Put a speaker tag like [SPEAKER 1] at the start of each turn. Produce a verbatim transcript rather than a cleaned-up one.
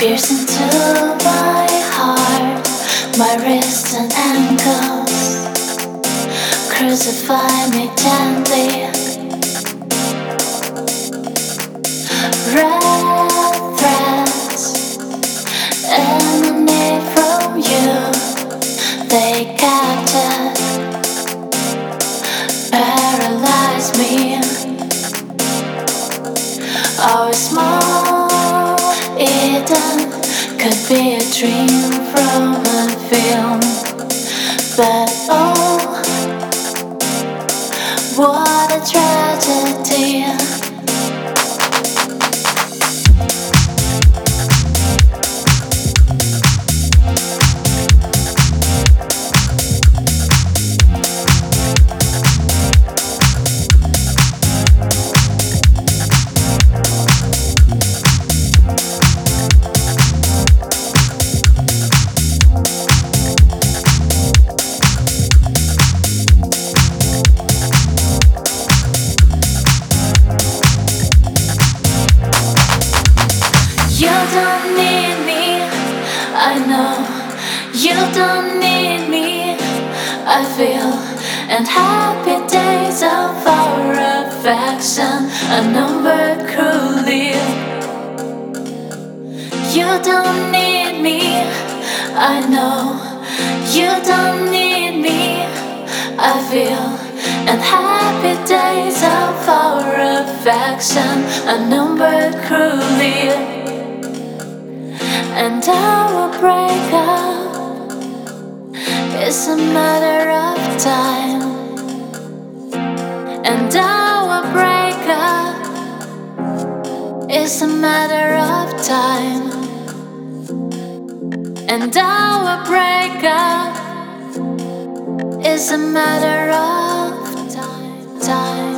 [SPEAKER 1] pierce into my heart, my wrists and ankles. Crucify me gently. Red threads emanate from you. They capture, paralyze me. Our small Eden could be a dream from a film, but oh, what a tragedy. You don't need me, I know. You don't need me, I feel. And happy days of our affection are numbered cruelly. You don't need me, I know. You don't need me, I feel. And happy days of our affection are numbered cruelly. And our breakup is a matter of time. And our breakup is a matter of time. And our breakup is a matter of time. time.